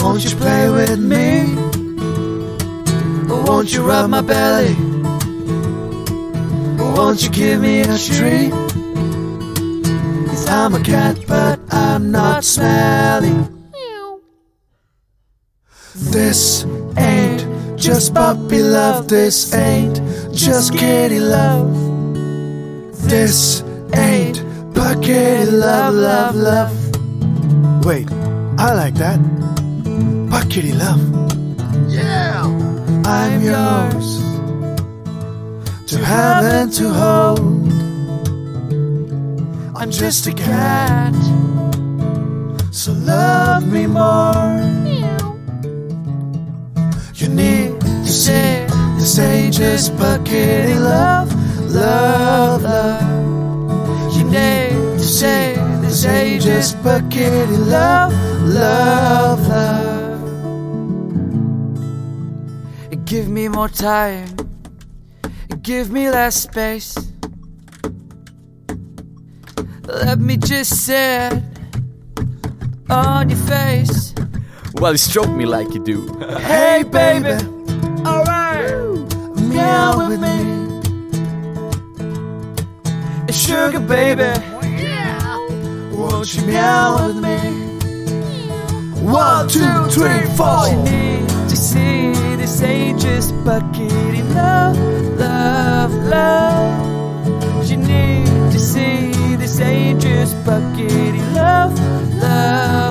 Won't you play with me? Won't you rub my belly? Won't you give me a treat? 'Cause I'm a cat but I'm not smelly. This ain't just puppy love. This ain't just kitty love. This ain't but kitty love, love, love. Wait, I like that. But kitty love. Yeah! I'm yours to have and to hold. I'm just a cat, so love me more. You need to see this ain't just but kitty love, love, love. You need to see this ain't just but kitty love, love, love. Give me more time, give me less space. Let me just sit on your face while you stroke me like you do. Hey baby, alright, meow with me. Sugar baby, won't you meow with me? 1, 2, 3, 4. You need to see this ain't just but kitty love, love, love. You need to see this ain't just but kitty love, love.